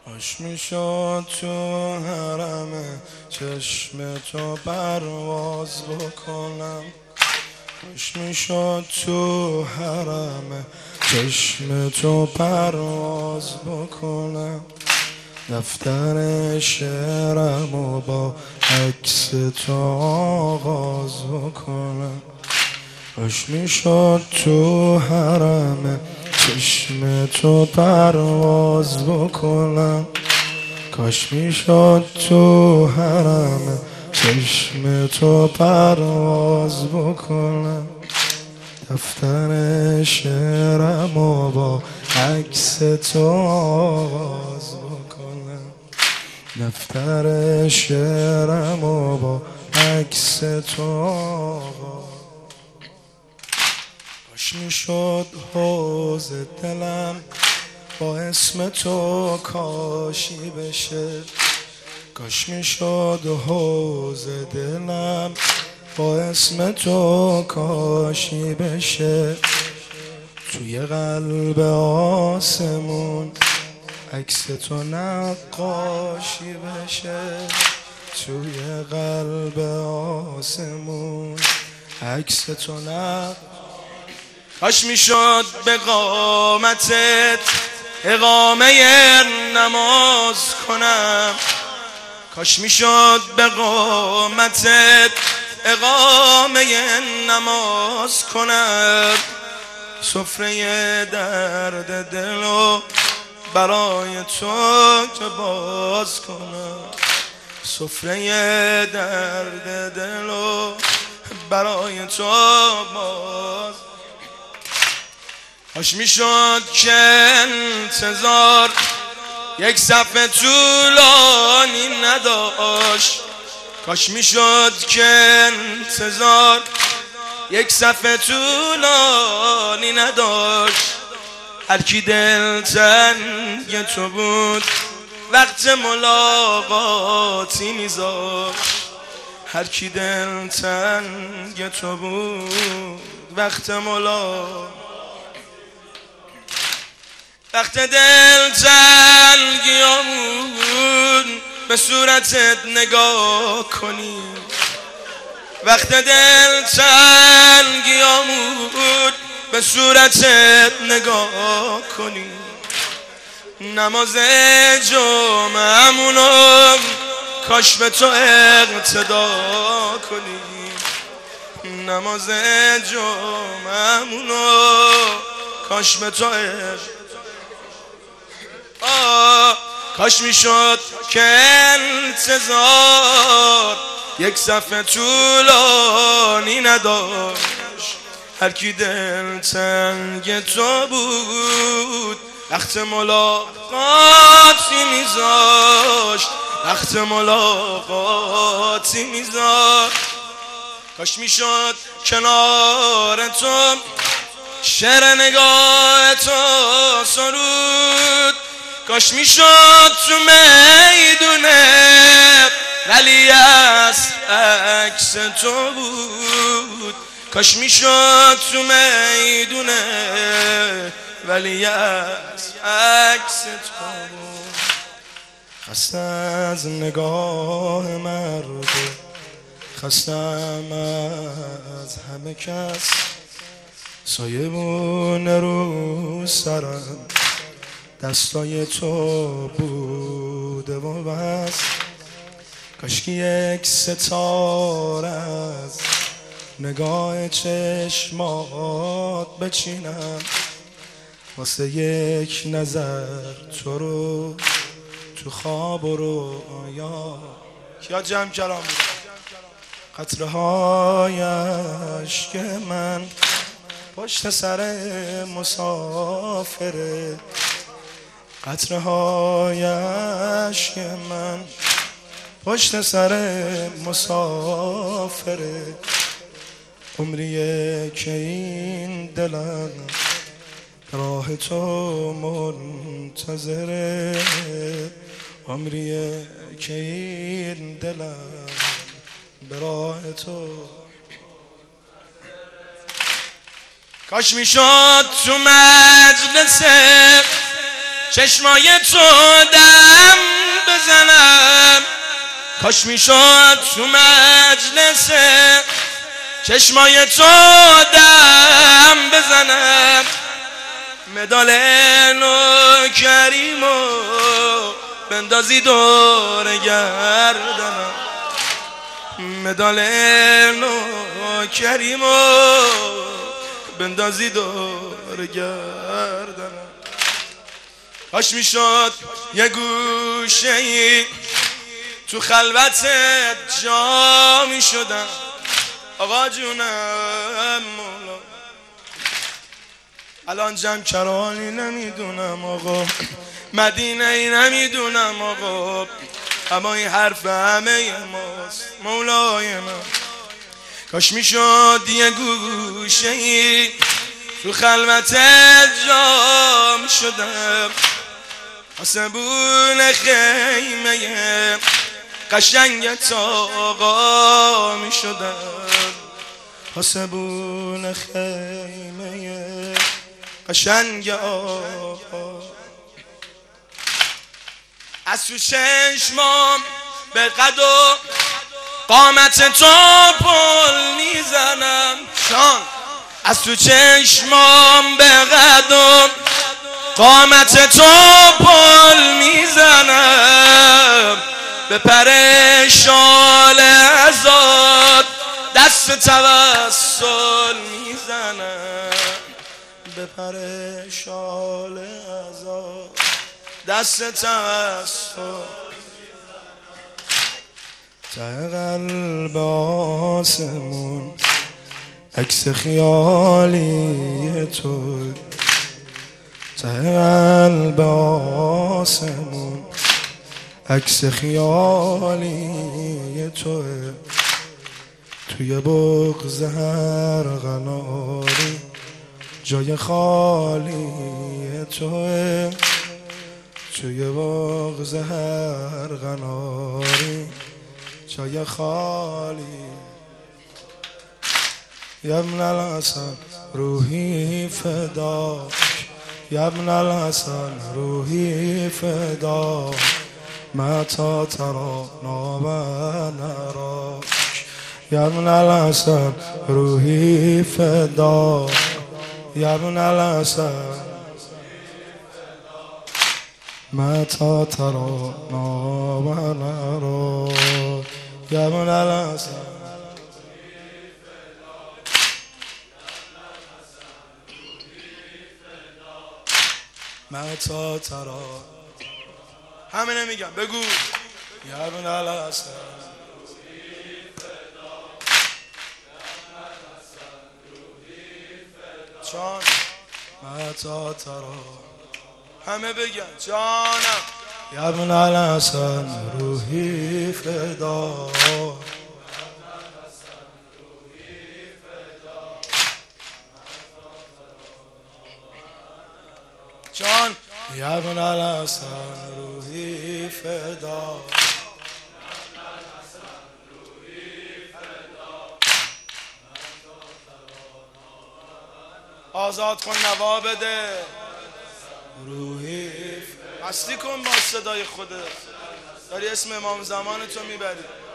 کاش میشد تو حرم چشم تو پرواز بکنم. کاش میشد تو حرم چشم تو پرواز بکنم. دفتر شعرمو با عکس تو آغاز بکنم. کاش میشد تو حرم چشم تو پرواز بکنم. کاش میشد تو حرم چشم تو پرواز بکنم. دفتر شعرمو با عکس تو آغاز بکنم. دفتر شعرمو با عکس تو آغاز. کاش میشد حوض دلم با اسم تو کاشی بشه. کاش میشد حوض دلم با اسم تو کاشی بشه. توی قلب آسمون عکس تو نقاشی بشه. توی قلب آسمون عکس تو کاش میشد به قامتت اقامه نماز کنم. کاش میشد به قامتت اقامه نماز کنم. سفره درد دلو برای تو که باز کنم. سفره درد دلو برای تو باز. کاش میشد که انتظار یک صفحه طولانی نداشت. کاش میشد که انتظار یک صفحه طولانی نداشت. هر کی دل تنگ تو بود وقت ملاقاتی میذاشت. هر کی دل تنگ تو بود وقت وقت دل تنگیامون به صورتت نگاه کنی. وقت دل تنگیامون به صورتت نگاه کنی. نماز جمعمونو کاش به تو اقتدا کنی. نماز جمعمونو کاش به تو کاش میشد که انتظار یک صفحه طولانی نداشت. هر کی دل تنگ تو بود وقت ملاقاتی میذاشت. وقت ملاقاتی میذاشت. کاش میشد کنار تو شعر نگاه تو سرود. کاش میشد تو میدونه ولی از عکس تو بود. کاش میشد تو میدونه ولی از عکس تو بود. خسته از نگاه مردم، خستم از همه کس. سایبون رو سرم دستای تو بوده و بس. کاشکی یک ستاره از نگاه چشمات بچینم. واسه یک نظر تو رو تو خواب و رویا. کیا جمع کلام بود؟ قطره های اشک من پشت سر مسافره. قطره های اشک من پشت سر مسافره. عمریه که این دلم راه تو منتظره. عمریه که این دلم به راه تو. کاش میشد تو مجلس چشمای تو دم بزنم، کاش میشد تو مجلس چشمای تو دم بزنم، مدال نوکریمو بندازی دور گردنم، مدال نوکریمو بندازی دور گردنم. کاش میشد یه گوشه‌ای تو خلوتت جا میشدم آقا جونم مولا. الان جمع کرانی نمیدونم آقا، مدینه ای نمیدونم آقا، اما این حرف همه ماست مولای من. کاش میشد یه گوشه ای تو خلوتت جا میشدم، آسمون خیمه قشنگت آقا میشدم، آسمون خیمه قشنگ آقا. از تو چشمام به قد و قامت تو پل میزنم شان، از تو چشمام به قد و قامت تو پل میزنم، به پر شال ازاد دست توسل میزنم، به پر شال ازاد دست توسل. ته قلب آسمون عکس خیالی تو، ته قلب آسمون عکس خیالی توه، توی بغض هر قناری جای خالی توه، توی بغض هر قناری جای خالی. یا ابن الحسن روحی فداک، یا ابن الحسن روحی فداک، متى ترانا و نراک، یا ابن الحسن روحی فداک، یا ابن الحسن متى ترانا و نراک، یا ابن الحسن متى ترى. همه نمیگم بگو یا ابن الحسن جان متى ترى، همه بگن جانم یا ابن الحسن روحی فدا، جان یا ابن الحسن روحی فدا، آزاد کن نوا بده روحی. مستی کن با صدای خودت، داری اسم امام زمان تو میبری.